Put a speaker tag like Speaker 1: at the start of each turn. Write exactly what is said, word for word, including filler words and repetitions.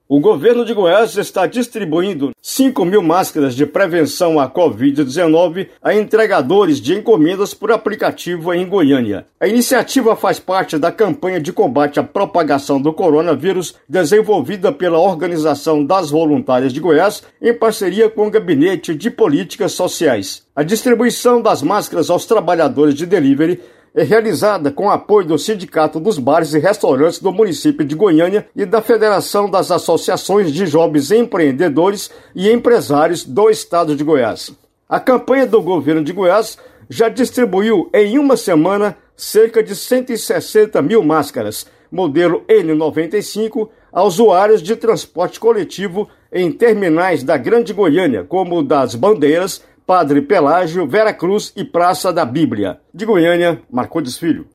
Speaker 1: O governo de Goiás está distribuindo cinco mil máscaras de prevenção à covid dezenove a entregadores de encomendas por aplicativo em Goiânia. A iniciativa faz parte da campanha de combate à propagação do coronavírus desenvolvida pela Organização das Voluntárias de Goiás em parceria com o Gabinete de Políticas Sociais. A distribuição das máscaras aos trabalhadores de delivery é realizada com apoio do Sindicato dos Bares e Restaurantes do município de Goiânia e da Federação das Associações de Jovens Empreendedores e Empresários do Estado de Goiás. A campanha do governo de Goiás já distribuiu em uma semana cerca de cento e sessenta mil máscaras, modelo N noventa e cinco, a usuários de transporte coletivo em terminais da Grande Goiânia, como das Bandeiras, Padre Pelágio, Vera Cruz e Praça da Bíblia. De Goiânia, Marcondes Filho.